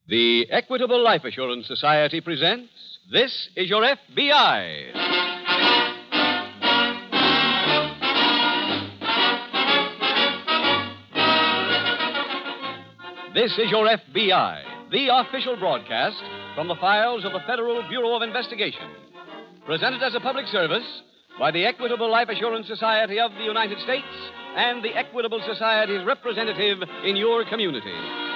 The Equitable Life Assurance Society presents This Is Your FBI. This is Your FBI, the official broadcast from the files of the Federal Bureau of Investigation. Presented as a public service by the Equitable Life Assurance Society of the United States and the Equitable Society's representative in your community.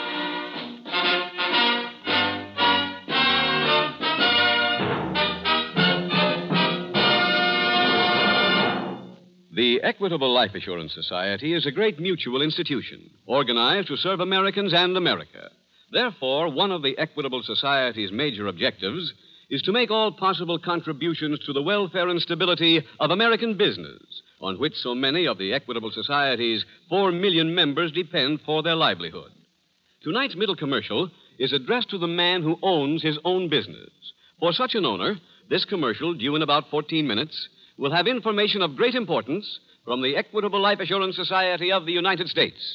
The Equitable Life Assurance Society is a great mutual institution organized to serve Americans and America. Therefore, one of the Equitable Society's major objectives is to make all possible contributions to the welfare and stability of American business, on which so many of the Equitable Society's 4 million members depend for their livelihood. Tonight's middle commercial is addressed to the man who owns his own business. For such an owner, this commercial, due in about 14 minutes, will have information of great importance from the Equitable Life Assurance Society of the United States.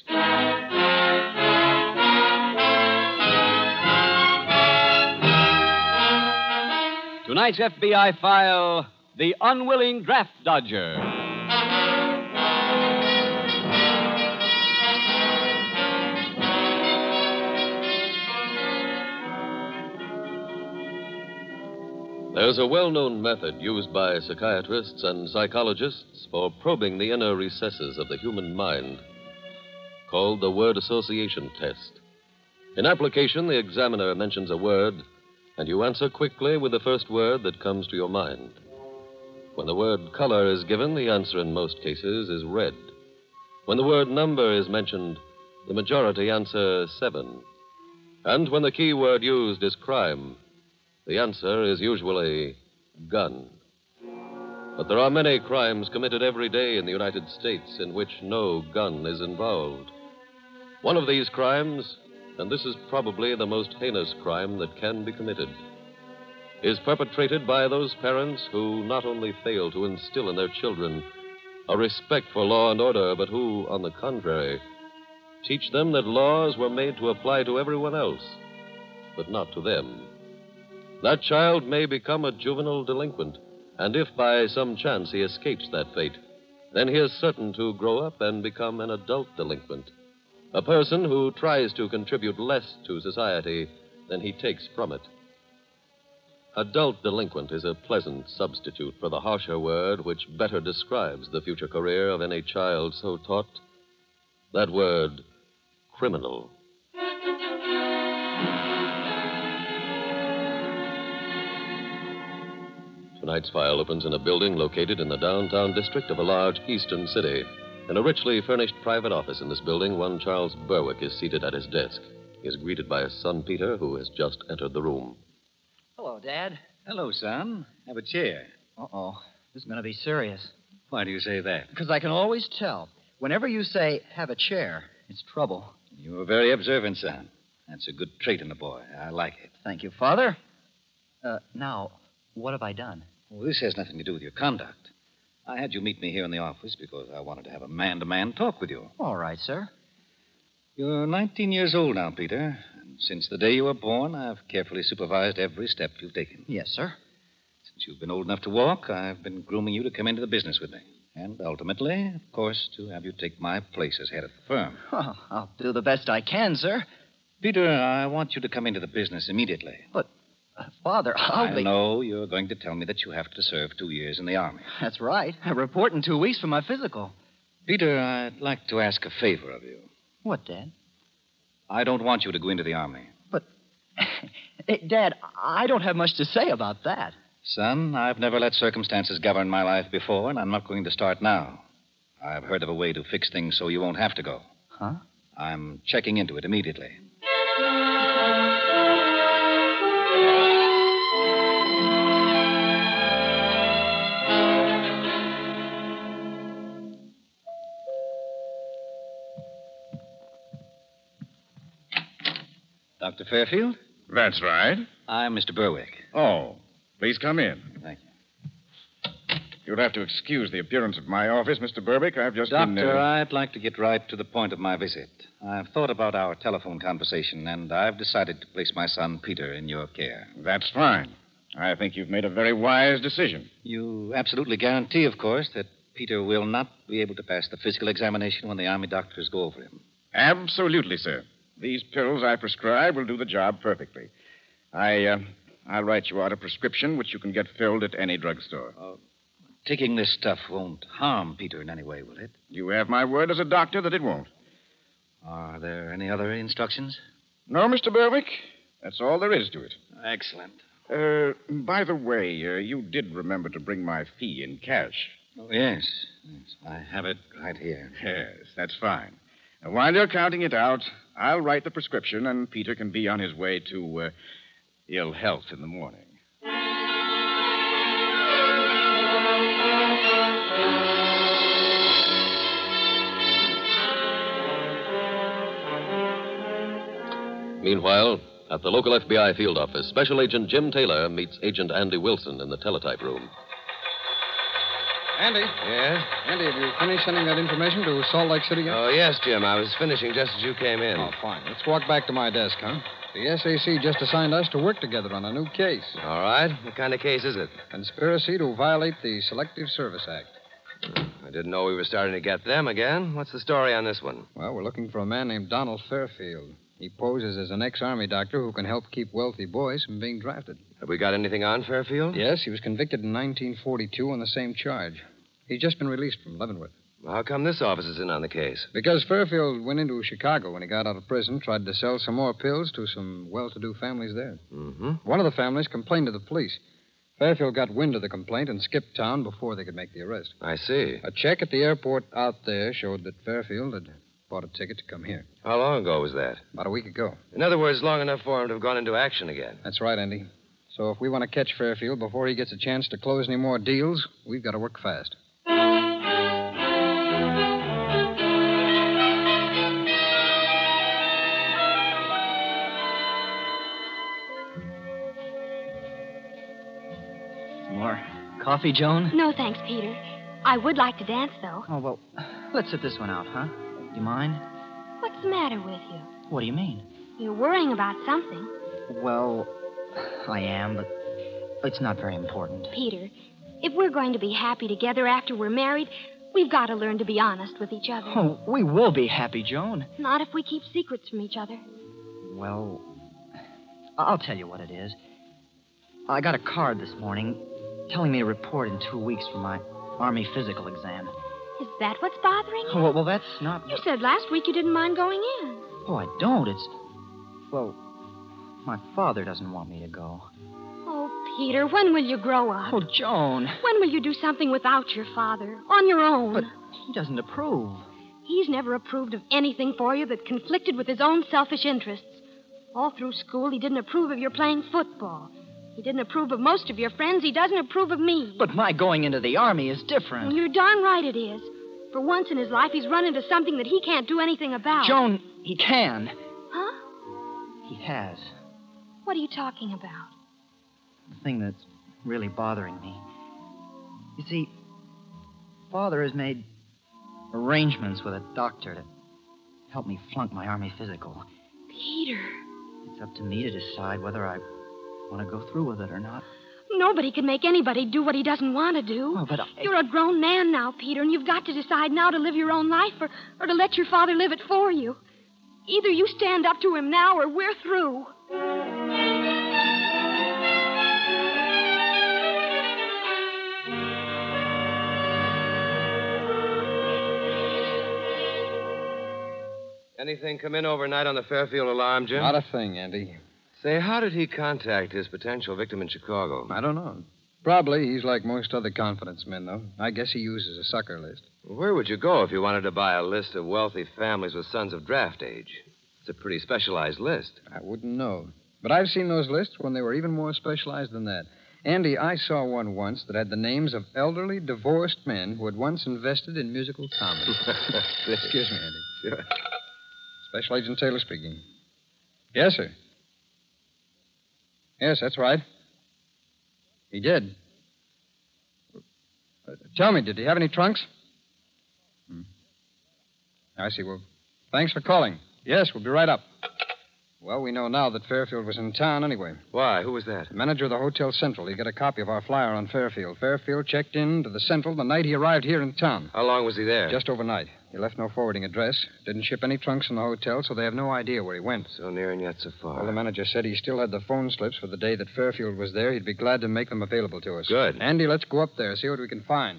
Tonight's FBI file, The Unwilling Draft Dodger. There's a well-known method used by psychiatrists and psychologists for probing the inner recesses of the human mind, called the word association test. In application, the examiner mentions a word, and you answer quickly with the first word that comes to your mind. When the word color is given, the answer in most cases is red. When the word number is mentioned, the majority answer 7. And when the key word used is crime, the answer is usually gun. But there are many crimes committed every day in the United States in which no gun is involved. One of these crimes, and this is probably the most heinous crime that can be committed, is perpetrated by those parents who not only fail to instill in their children a respect for law and order, but who, on the contrary, teach them that laws were made to apply to everyone else, but not to them. That child may become a juvenile delinquent, and if by some chance he escapes that fate, then he is certain to grow up and become an adult delinquent, a person who tries to contribute less to society than he takes from it. Adult delinquent is a pleasant substitute for the harsher word which better describes the future career of any child so taught. That word, criminal. Tonight's file opens in a building located in the downtown district of a large eastern city. In a richly furnished private office in this building, one Charles Berwick is seated at his desk. He is greeted by his son, Peter, who has just entered the room. Hello, Dad. Hello, son. Have a chair. Uh-oh. This is going to be serious. Why do you say that? Because I can always tell. Whenever you say, have a chair, it's trouble. You're very observant, son. That's a good trait in a boy. I like it. Thank you, Father. Now, what have I done? Well, this has nothing to do with your conduct. I had you meet me here in the office because I wanted to have a man-to-man talk with you. All right, sir. You're 19 years old now, Peter. And since the day you were born, I've carefully supervised every step you've taken. Yes, sir. Since you've been old enough to walk, I've been grooming you to come into the business with me. And ultimately, of course, to have you take my place as head of the firm. Oh, I'll do the best I can, sir. Peter, I want you to come into the business immediately. But, Father, I know you're going to tell me that you have to serve 2 years in the Army. That's right. I report in 2 weeks for my physical. Peter, I'd like to ask a favor of you. What, Dad? I don't want you to go into the Army. But, Dad, I don't have much to say about that. Son, I've never let circumstances govern my life before, and I'm not going to start now. I've heard of a way to fix things so you won't have to go. Huh? I'm checking into it immediately. Dr. Fairfield? That's right. I'm Mr. Berwick. Oh, please come in. Thank You'll have to excuse the appearance at my office, Mr. Burbick. I've just been... Doctor, I'd like to get right to the point of my visit. I've thought about our telephone conversation, and I've decided to place my son, Peter, in your care. That's fine. I think you've made a very wise decision. You absolutely guarantee, of course, that Peter will not be able to pass the physical examination when the Army doctors go over him. Absolutely, sir. These pills I prescribe will do the job perfectly. I'll write you out a prescription which you can get filled at any drugstore. Taking this stuff won't harm Peter in any way, will it? You have my word as a doctor that it won't. Are there any other instructions? No, Mr. Berwick. That's all there is to it. Excellent. By the way, you did remember to bring my fee in cash. Oh, yes. I have it right here. Yes, that's fine. Now, while you're counting it out, I'll write the prescription, and Peter can be on his way to ill health in the morning. Meanwhile, at the local FBI field office, Special Agent Jim Taylor meets Agent Andy Wilson in the teletype room. Andy? Yes? Andy, have you finished sending that information to Salt Lake City yet? Oh, yes, Jim. I was finishing just as you came in. Oh, fine. Let's walk back to my desk, huh? The SAC just assigned us to work together on a new case. All right. What kind of case is it? Conspiracy to violate the Selective Service Act. I didn't know we were starting to get them again. What's the story on this one? Well, we're looking for a man named Donald Fairfield. He poses as an ex-Army doctor who can help keep wealthy boys from being drafted. Have we got anything on Fairfield? Yes, he was convicted in 1942 on the same charge. He's just been released from Leavenworth. Well, how come this office is in on the case? Because Fairfield went into Chicago when he got out of prison, tried to sell some more pills to some well-to-do families there. Mm-hmm. One of the families complained to the police. Fairfield got wind of the complaint and skipped town before they could make the arrest. I see. A check at the airport out there showed that Fairfield had bought a ticket to come here. How long ago was that? About a week ago. In other words, long enough for him to have gone into action again. That's right, Andy. So if we want to catch Fairfield before he gets a chance to close any more deals, we've got to work fast. More coffee, Joan? No, thanks, Peter. I would like to dance, though. Oh, well, let's sit this one out, huh? Do you mind? What's the matter with you? What do you mean? You're worrying about something. Well, I am, but it's not very important. Peter, if we're going to be happy together after we're married, we've got to learn to be honest with each other. Oh, we will be happy, Joan. Not if we keep secrets from each other. Well, I'll tell you what it is. I got a card this morning telling me to report in 2 weeks for my Army physical exam. Is that what's bothering you? Well, that's not... You said last week you didn't mind going in. Oh, I don't. It's... Well, my father doesn't want me to go. Oh, Peter, when will you grow up? Oh, Joan. When will you do something without your father, on your own? But he doesn't approve. He's never approved of anything for you that conflicted with his own selfish interests. All through school, he didn't approve of your playing football. He didn't approve of most of your friends. He doesn't approve of me. But my going into the Army is different. You're darn right it is. For once in his life, he's run into something that he can't do anything about. Joan, he can. Huh? He has. What are you talking about? The thing that's really bothering me. You see, Father has made arrangements with a doctor to help me flunk my Army physical. Peter. It's up to me to decide whether I want to go through with it or not. Nobody can make anybody do what he doesn't want to do. Oh, but You're a grown man now, Peter, and you've got to decide now to live your own life or to let your father live it for you. Either you stand up to him now or we're through. Anything come in overnight on the Fairfield alarm, Jim? Not a thing, Andy. Say, how did he contact his potential victim in Chicago? I don't know. Probably he's like most other confidence men, though. I guess he uses a sucker list. Where would you go if you wanted to buy a list of wealthy families with sons of draft age? It's a pretty specialized list. I wouldn't know. But I've seen those lists when they were even more specialized than that. Andy, I saw one once that had the names of elderly, divorced men who had once invested in musical comedy. Excuse me, Andy. Sure. Special Agent Taylor speaking. Yes, sir. Yes, that's right. He did. Tell me, did he have any trunks? I see. Well, thanks for calling. Yes, we'll be right up. Well, we know now that Fairfield was in town anyway. Why? Who was that? The manager of the Hotel Central. He got a copy of our flyer on Fairfield. Fairfield checked in to the Central the night he arrived here in town. How long was he there? Just overnight. He left no forwarding address. Didn't ship any trunks from the hotel, so they have no idea where he went. So near and yet so far. Well, the manager said he still had the phone slips for the day that Fairfield was there. He'd be glad to make them available to us. Good. Andy, let's go up there, see what we can find.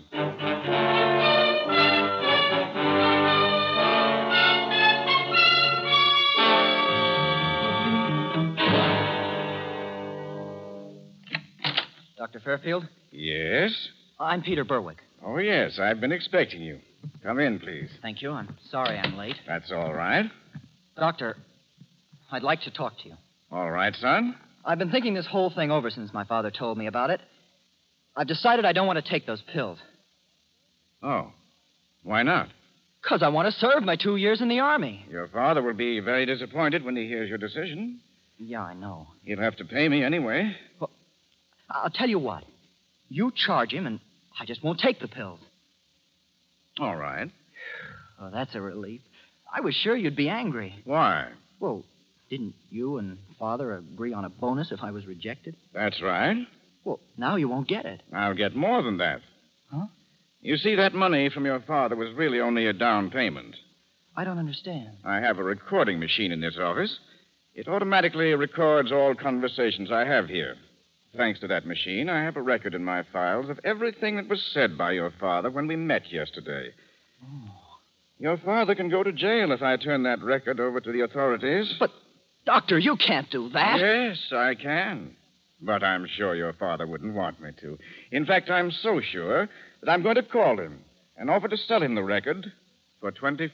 Dr. Fairfield? Yes? I'm Peter Berwick. Oh, yes. I've been expecting you. Come in, please. Thank you. I'm sorry I'm late. That's all right. Doctor, I'd like to talk to you. All right, son. I've been thinking this whole thing over since my father told me about it. I've decided I don't want to take those pills. Oh. Why not? 'Cause I want to serve my 2 years in the Army. Your father will be very disappointed when he hears your decision. Yeah, I know. He'll have to pay me anyway. Well, I'll tell you what. You charge him, and I just won't take the pills. All right. Oh, that's a relief. I was sure you'd be angry. Why? Well, didn't you and Father agree on a bonus if I was rejected? That's right. Well, now you won't get it. I'll get more than that. Huh? You see, that money from your father was really only a down payment. I don't understand. I have a recording machine in this office. It automatically records all conversations I have here. Thanks to that machine, I have a record in my files of everything that was said by your father when we met yesterday. Oh. Your father can go to jail if I turn that record over to the authorities. But, Doctor, you can't do that. Yes, I can. But I'm sure your father wouldn't want me to. In fact, I'm so sure that I'm going to call him and offer to sell him the record for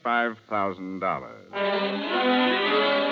$25,000.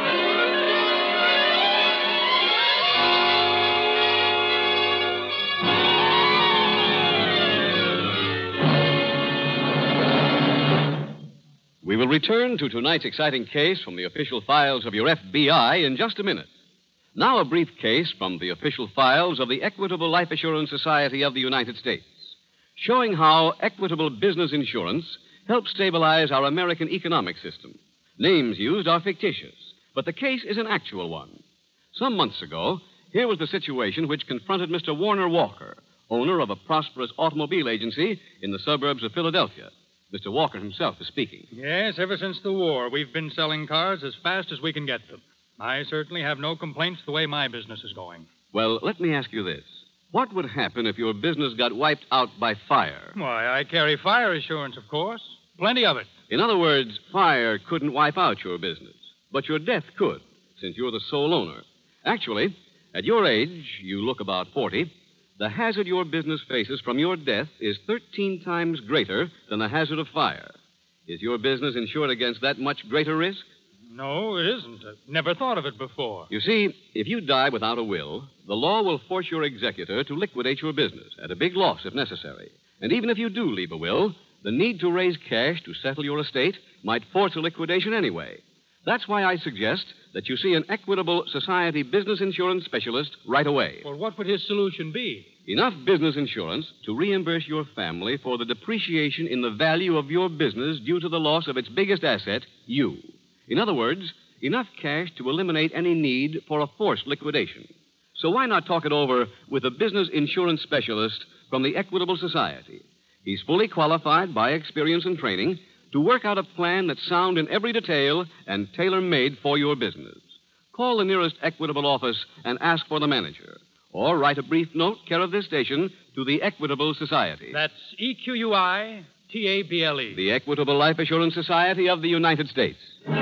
We will return to tonight's exciting case from the official files of your FBI in just a minute. Now, a brief case from the official files of the Equitable Life Assurance Society of the United States, showing how equitable business insurance helps stabilize our American economic system. Names used are fictitious, but the case is an actual one. Some months ago, here was the situation which confronted Mr. Warner Walker, owner of a prosperous automobile agency in the suburbs of Philadelphia. Mr. Walker himself is speaking. Yes, ever since the war, we've been selling cars as fast as we can get them. I certainly have no complaints the way my business is going. Well, let me ask you this. What would happen if your business got wiped out by fire? Why, I carry fire insurance, of course. Plenty of it. In other words, fire couldn't wipe out your business, but your death could, since you're the sole owner. Actually, at your age, you look about 40, the hazard your business faces from your death is 13 times greater than the hazard of fire. Is your business insured against that much greater risk? No, it isn't. I've never thought of it before. You see, if you die without a will, the law will force your executor to liquidate your business at a big loss if necessary. And even if you do leave a will, the need to raise cash to settle your estate might force a liquidation anyway. That's why I suggest that you see an Equitable Society business insurance specialist right away. Well, what would his solution be? Enough business insurance to reimburse your family for the depreciation in the value of your business due to the loss of its biggest asset, you. In other words, enough cash to eliminate any need for a forced liquidation. So why not talk it over with a business insurance specialist from the Equitable Society? He's fully qualified by experience and training to work out a plan that's sound in every detail and tailor-made for your business. Call the nearest Equitable office and ask for the manager. Or write a brief note, care of this station, to the Equitable Society. That's EQUITABLE. The Equitable Life Assurance Society of the United States.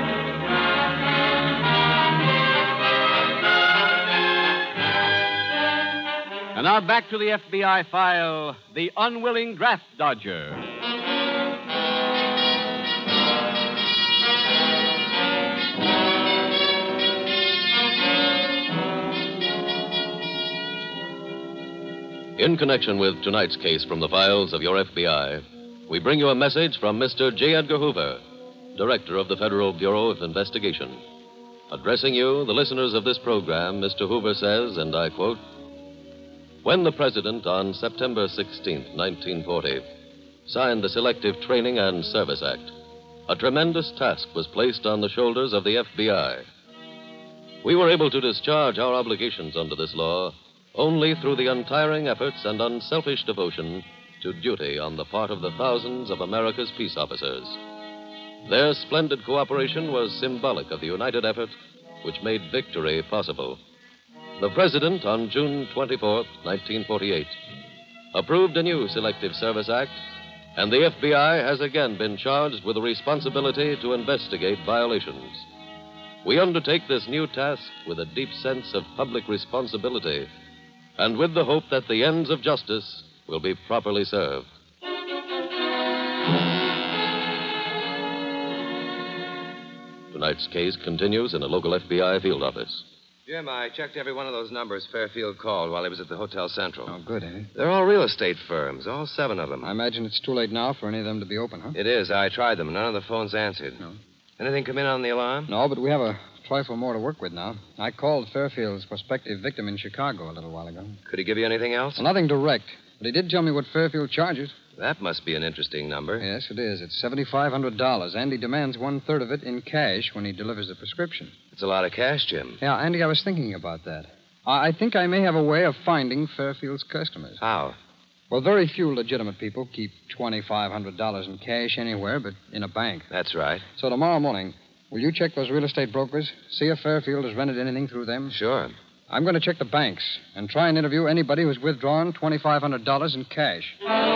And now back to the FBI file, The Unwilling Draft Dodger. In connection with tonight's case from the files of your FBI, we bring you a message from Mr. J. Edgar Hoover, Director of the Federal Bureau of Investigation. Addressing you, the listeners of this program, Mr. Hoover says, and I quote, When the President, on September 16, 1940, signed the Selective Training and Service Act, a tremendous task was placed on the shoulders of the FBI. We were able to discharge our obligations under this law only through the untiring efforts and unselfish devotion to duty on the part of the thousands of America's peace officers. Their splendid cooperation was symbolic of the united effort which made victory possible. The President, on June 24, 1948, approved a new Selective Service Act, and the FBI has again been charged with the responsibility to investigate violations. We undertake this new task with a deep sense of public responsibility and with the hope that the ends of justice will be properly served. Tonight's case continues in a local FBI field office. Jim, I checked every one of those numbers Fairfield called while he was at the Hotel Central. Oh, good, Andy. They're all real estate firms, all 7 of them. I imagine it's too late now for any of them to be open, huh? It is. I tried them. None of the phones answered. No. Anything come in on the alarm? No, but we have a trifle more to work with now. I called Fairfield's prospective victim in Chicago a little while ago. Could he give you anything else? Well, nothing direct, but he did tell me what Fairfield charges. That must be an interesting number. Yes, it is. It's $7,500, and he demands 1/3 of it in cash when he delivers the prescription. It's a lot of cash, Jim. Yeah, Andy, I was thinking about that. I think I may have a way of finding Fairfield's customers. How? Well, very few legitimate people keep $2,500 in cash anywhere but in a bank. That's right. So tomorrow morning, will you check those real estate brokers? See if Fairfield has rented anything through them? Sure. I'm going to check the banks and try and interview anybody who's withdrawn $2,500 in cash.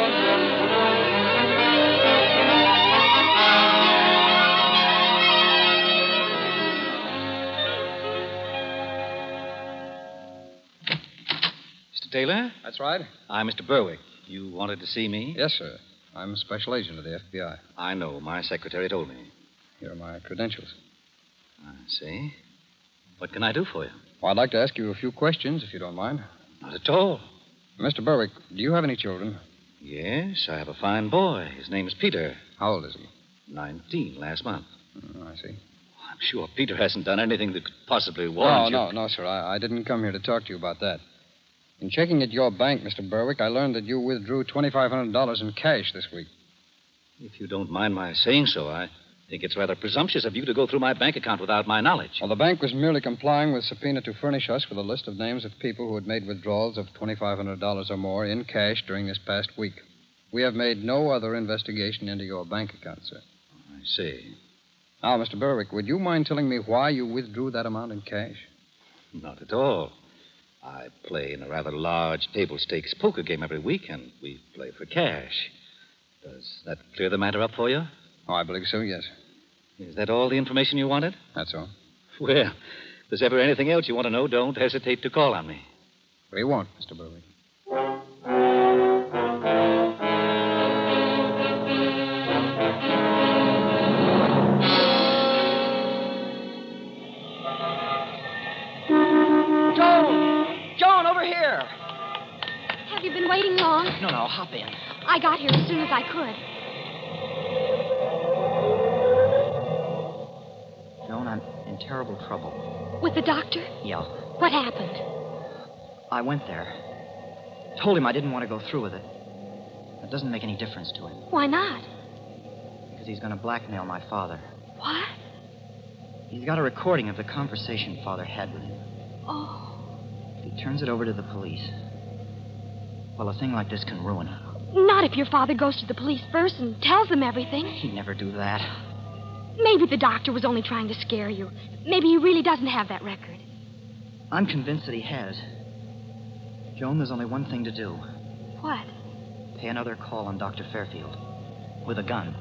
Mr. Taylor? That's right. I'm Mr. Berwick. You wanted to see me? Yes, sir. I'm a special agent of the FBI. I know. My secretary told me. Here are my credentials. I see. What can I do for you? Well, I'd like to ask you a few questions, if you don't mind. Not at all. Mr. Berwick, do you have any children? Yes, I have a fine boy. His name's Peter. How old is he? 19 last month. Oh, I see. I'm sure Peter hasn't done anything that could possibly warrant you. No, sir. I didn't come here to talk to you about that. In checking at your bank, Mr. Berwick, I learned that you withdrew $2,500 in cash this week. If you don't mind my saying so, I think it's rather presumptuous of you to go through my bank account without my knowledge. Well, the bank was merely complying with subpoena to furnish us with a list of names of people who had made withdrawals of $2,500 or more in cash during this past week. We have made no other investigation into your bank account, sir. I see. Now, Mr. Berwick, would you mind telling me why you withdrew that amount in cash? Not at all. I play in a rather large table stakes poker game every week, and we play for cash. Does that clear the matter up for you? Oh, I believe so, yes. Is that all the information you wanted? That's all. Well, if there's ever anything else you want to know, don't hesitate to call on me. We won't, Mr. Berwick. Joan, over here. Have you been waiting long? No, hop in. I got here as soon as I could. Joan, I'm in terrible trouble. With the doctor? Yeah. What happened? I went there. Told him I didn't want to go through with it. It doesn't make any difference to him. Why not? Because he's going to blackmail my father. What? He's got a recording of the conversation Father had with him. Oh. If he turns it over to the police, well, a thing like this can ruin him. Not if your father goes to the police first and tells them everything. He'd never do that. Maybe the doctor was only trying to scare you. Maybe he really doesn't have that record. I'm convinced that he has. Joan, there's only one thing to do. What? Pay another call on Dr. Fairfield. With a gun.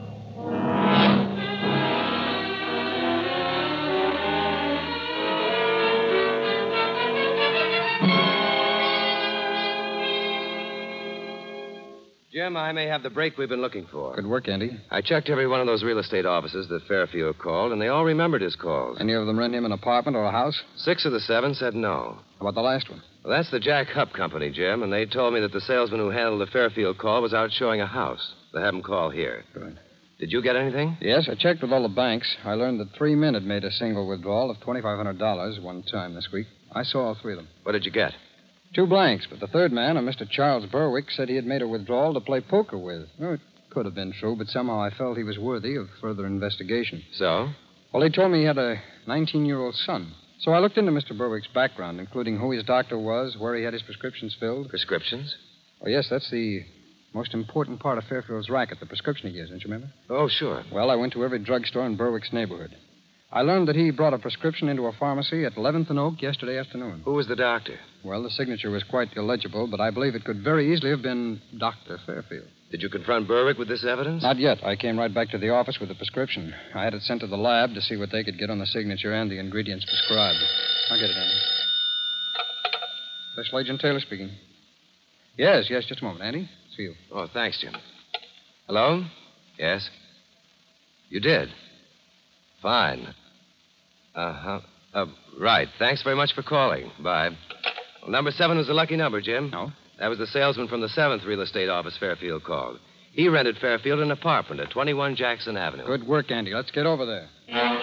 Jim, I may have the break we've been looking for. Good work, Andy. I checked every one of those real estate offices that Fairfield called, and they all remembered his calls. Any of them rent him an apartment or a house? 6 of the 7 said no. How about the last one? Well, that's the Jack Hupp Company, Jim, and they told me that the salesman who handled the Fairfield call was out showing a house. They have him call here. Good. Did you get anything? Yes, I checked with all the banks. I learned that 3 men had made a single withdrawal of $2,500 one time this week. I saw all 3 of them. What did you get? 2 blanks, but the third man, a Mr. Charles Berwick, said he had made a withdrawal to play poker with. Well, it could have been true, but somehow I felt he was worthy of further investigation. So? Well, he told me he had a 19-year-old son. So I looked into Mr. Berwick's background, including who his doctor was, where he had his prescriptions filled. Prescriptions? Oh, yes, that's the most important part of Fairfield's racket, the prescription he gives, don't you remember? Oh, sure. Well, I went to every drugstore in Berwick's neighborhood. I learned that he brought a prescription into a pharmacy at 11th and Oak yesterday afternoon. Who was the doctor? Well, the signature was quite illegible, but I believe it could very easily have been Dr. Fairfield. Did you confront Berwick with this evidence? Not yet. I came right back to the office with the prescription. I had it sent to the lab to see what they could get on the signature and the ingredients prescribed. I'll get it, Andy. Special Agent Taylor speaking. Yes, just a moment, Andy. See you. Oh, thanks, Jim. Hello? Yes? You did? Fine. Uh-huh. Right. Thanks very much for calling. Bye. Well, number 7 was a lucky number, Jim. No? That was the salesman from the 7th real estate office Fairfield called. He rented Fairfield an apartment at 21 Jackson Avenue. Good work, Andy. Let's get over there.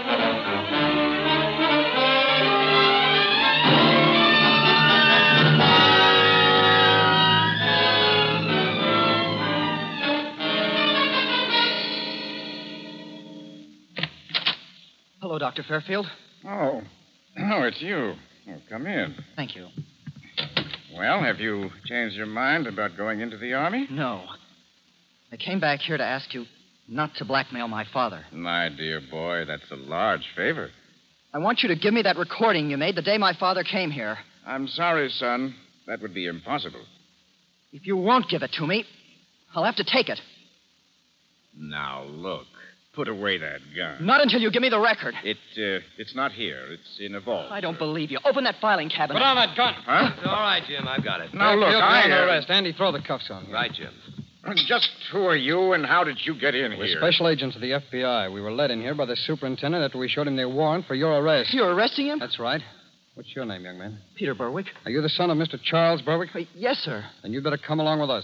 Hello, Dr. Fairfield. Oh, it's you. Oh, come in. Thank you. Well, have you changed your mind about going into the Army? No. I came back here to ask you not to blackmail my father. My dear boy, that's a large favor. I want you to give me that recording you made the day my father came here. I'm sorry, son. That would be impossible. If you won't give it to me, I'll have to take it. Now, look. Put away that gun. Not until you give me the record. It's not here. It's in a vault. I don't believe you. Open that filing cabinet. Put on that gun. Huh? All right, Jim. I've got it. Now, look, Fairfield, I... you're under arrest. Andy, throw the cuffs on here. Right, Jim. Just who are you and how did you get in We're here? special agents of the FBI. We were led in here by the superintendent after we showed him the warrant for your arrest. You're arresting him? That's right. What's your name, young man? Peter Berwick. Are you the son of Mr. Charles Berwick? Yes, sir. Then you'd better come along with us.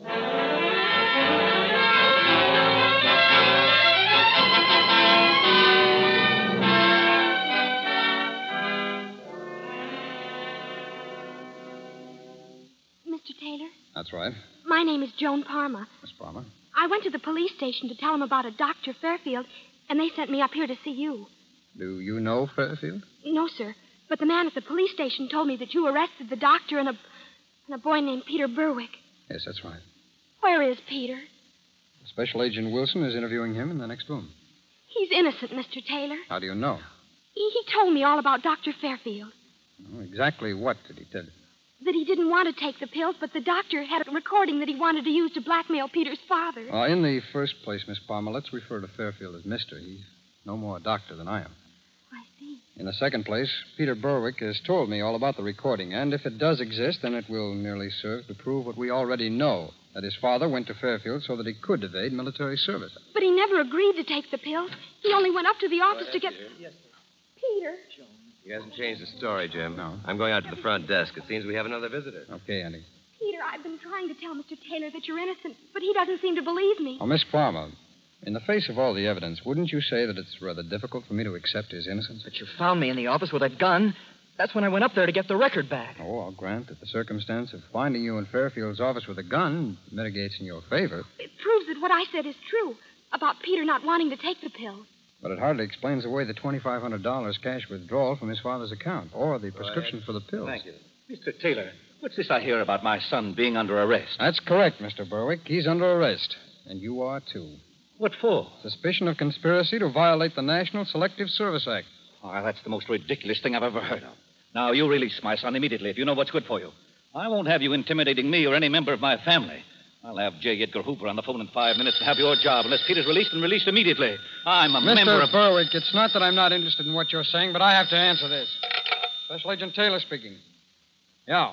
Mr. Taylor, That's right. my name is Joan Parma. Miss Palmer. I went to the police station to tell them about a Dr. Fairfield, and they sent me up here to see you. Do you know Fairfield? No, sir. But the man at the police station told me that you arrested the doctor and a boy named Peter Berwick. Yes, that's right. Where is Peter? Special Agent Wilson is interviewing him in the next room. He's innocent, Mr. Taylor. How do you know? He told me all about Dr. Fairfield. Oh, exactly what did he tell you? That he didn't want to take the pills, but the doctor had a recording that he wanted to use to blackmail Peter's father. In the first place, Miss Palmer, let's refer to Fairfield as Mr. He's no more a doctor than I am. I see. In the second place, Peter Berwick has told me all about the recording, and if it does exist, then it will merely serve to prove what we already know, that his father went to Fairfield so that he could evade military service. But he never agreed to take the pills. He only went up to the office to get... Yes, sir. Peter. He hasn't changed the story, Jim. No. I'm going out to the front desk. It seems we have another visitor. Okay, Andy. Peter, I've been trying to tell Mr. Taylor that you're innocent, but he doesn't seem to believe me. Oh, Miss Palmer, in the face of all the evidence, wouldn't you say that it's rather difficult for me to accept his innocence? But you found me in the office with a gun. That's when I went up there to get the record back. Oh, I'll grant that the circumstance of finding you in Fairfield's office with a gun mitigates in your favor. It proves that what I said is true about Peter not wanting to take the pills. But it hardly explains away the $2,500 cash withdrawal from his father's account or the prescription for the pills. Thank you. Mr. Taylor, what's this I hear about my son being under arrest? That's correct, Mr. Berwick. He's under arrest. And you are, too. What for? Suspicion of conspiracy to violate the National Selective Service Act. Oh, that's the most ridiculous thing I've ever heard of. Now, you release my son immediately if you know what's good for you. I won't have you intimidating me or any member of my family. I'll have J. Edgar Hooper on the phone in 5 minutes to have your job unless Peter's released and released immediately. I'm a member of... Mr. Berwick, it's not that I'm not interested in what you're saying, but I have to answer this. Special Agent Taylor speaking. Yeah.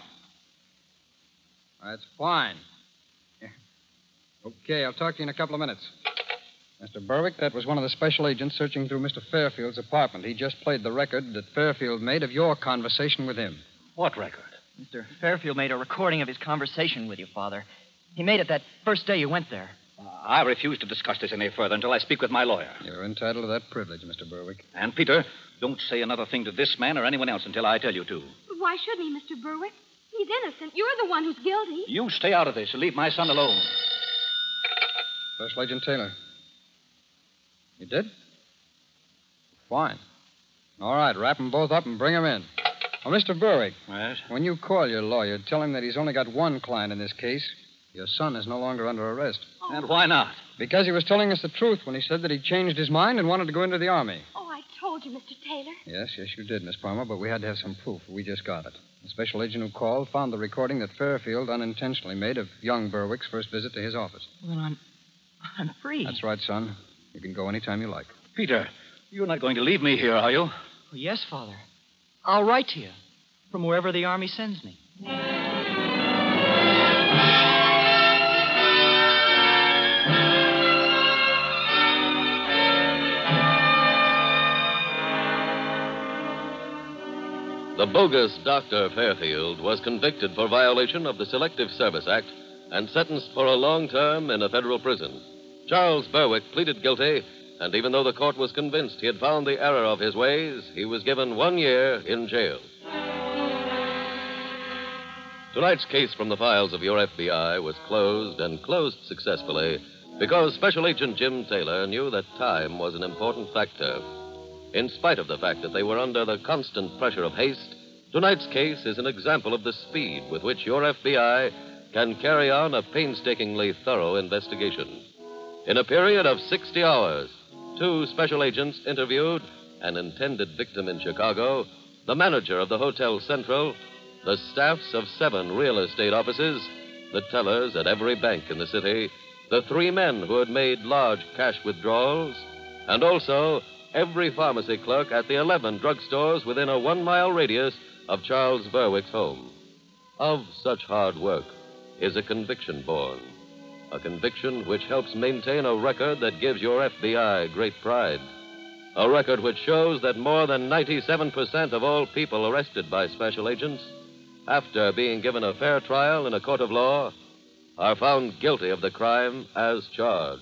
That's fine. Yeah. Okay, I'll talk to you in a couple of minutes. Mr. Berwick, that was one of the special agents searching through Mr. Fairfield's apartment. He just played the record that Fairfield made of your conversation with him. What record? Mr. Fairfield made a recording of his conversation with you, Father. He made it that first day you went there. I refuse to discuss this any further until I speak with my lawyer. You're entitled to that privilege, Mr. Berwick. And, Peter, don't say another thing to this man or anyone else until I tell you to. Why shouldn't he, Mr. Berwick? He's innocent. You're the one who's guilty. You stay out of this and leave my son alone. Special Agent Taylor. You did? Fine. All right, wrap them both up and bring them in. Oh, Mr. Berwick. Yes? When you call your lawyer, tell him that he's only got one client in this case. Your son is no longer under arrest. And why not? Because he was telling us the truth when he said that he changed his mind and wanted to go into the Army. Oh, I told you, Mr. Taylor. Yes, you did, Miss Palmer, but we had to have some proof. We just got it. The special agent who called found the recording that Fairfield unintentionally made of young Berwick's first visit to his office. Well, then I'm free. That's right, son. You can go any time you like. Peter, you're not going to leave me here, are you? Oh, yes, Father. I'll write to you from wherever the Army sends me. The bogus Dr. Fairfield was convicted for violation of the Selective Service Act and sentenced for a long term in a federal prison. Charles Berwick pleaded guilty, and even though the court was convinced he had found the error of his ways, he was given 1 year in jail. Tonight's case from the files of your FBI was closed, and closed successfully, because Special Agent Jim Taylor knew that time was an important factor. In spite of the fact that they were under the constant pressure of haste, tonight's case is an example of the speed with which your FBI can carry on a painstakingly thorough investigation. In a period of 60 hours, 2 special agents interviewed an intended victim in Chicago, the manager of the Hotel Central, the staffs of 7 real estate offices, the tellers at every bank in the city, the 3 men who had made large cash withdrawals, and also every pharmacy clerk at the 11 drugstores within a 1-mile radius of Charles Berwick's home. Of such hard work is a conviction born. A conviction which helps maintain a record that gives your FBI great pride. A record which shows that more than 97% of all people arrested by special agents, after being given a fair trial in a court of law, are found guilty of the crime as charged.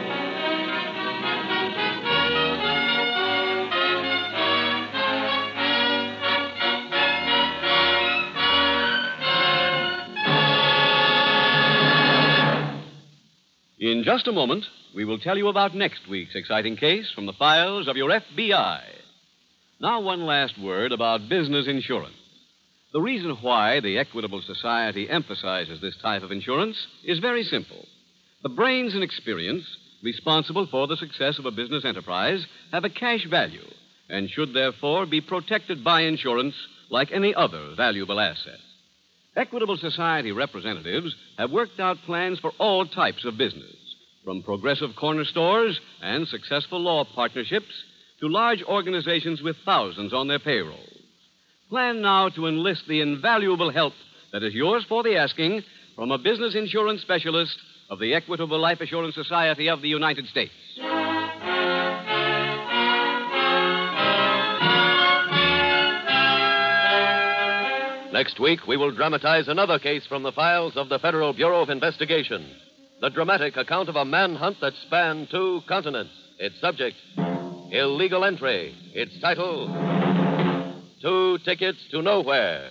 In just a moment, we will tell you about next week's exciting case from the files of your FBI. Now, one last word about business insurance. The reason why the Equitable Society emphasizes this type of insurance is very simple. The brains and experience responsible for the success of a business enterprise have a cash value and should therefore be protected by insurance like any other valuable asset. Equitable Society representatives have worked out plans for all types of business, from progressive corner stores and successful law partnerships to large organizations with thousands on their payrolls. Plan now to enlist the invaluable help that is yours for the asking from a business insurance specialist of the Equitable Life Assurance Society of the United States. Next week, we will dramatize another case from the files of the Federal Bureau of Investigation. The dramatic account of a manhunt that spanned 2 continents. Its subject, illegal entry. Its title, 2 Tickets to Nowhere.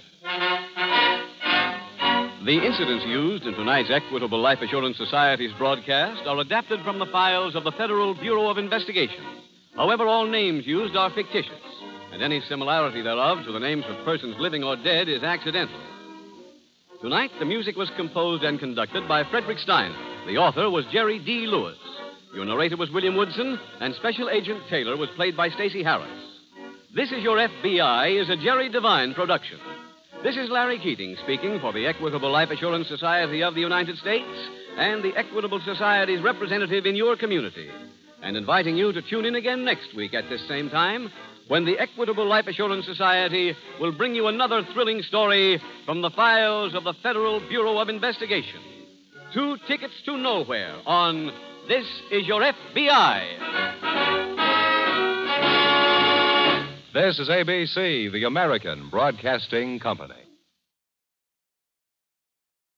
The incidents used in tonight's Equitable Life Assurance Society's broadcast are adapted from the files of the Federal Bureau of Investigation. However, all names used are fictitious, and any similarity thereof to the names of persons living or dead is accidental. Tonight, the music was composed and conducted by Frederick Steiner. The author was Jerry D. Lewis. Your narrator was William Woodson, and Special Agent Taylor was played by Stacey Harris. This Is Your FBI is a Jerry Devine production. This is Larry Keating speaking for the Equitable Life Assurance Society of the United States and the Equitable Society's representative in your community, and inviting you to tune in again next week at this same time when the Equitable Life Assurance Society will bring you another thrilling story from the files of the Federal Bureau of Investigation. 2 Tickets to Nowhere on This Is Your FBI. This is ABC, the American Broadcasting Company.